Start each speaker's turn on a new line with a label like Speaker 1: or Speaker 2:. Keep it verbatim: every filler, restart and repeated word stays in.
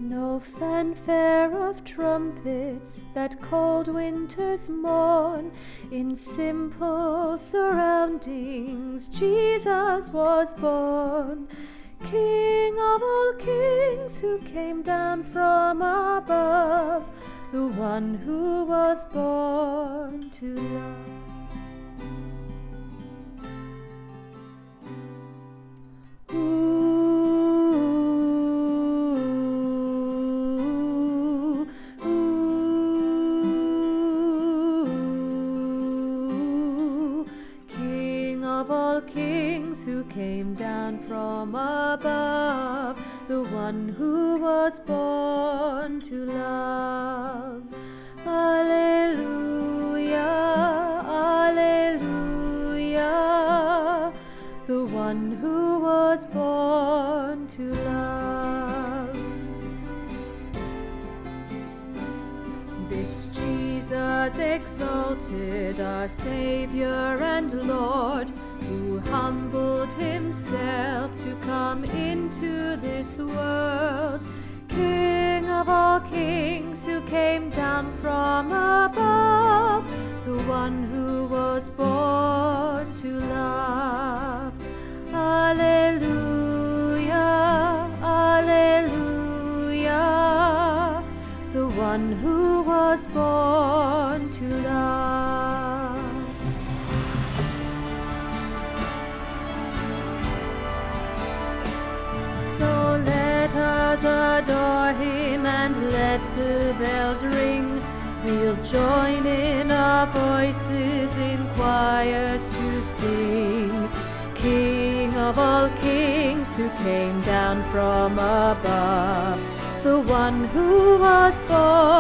Speaker 1: No fanfare of trumpets that cold winter's morn. In simple surroundings Jesus was born. King of all kings who came down from above, the one who was born to love. Of all kings who came down from above, the one who was born to love. Alleluia, alleluia, the one who was born to love. This Jesus exalted, our Savior and Lord, who humbled himself to come into this world. King of all kings who came down from above, the one who was born to love. Alleluia, alleluia, the one who was born to love. Let us adore him and let the bells ring. We'll join in our voices in choirs to sing. King of all kings who came down from above, the one who was born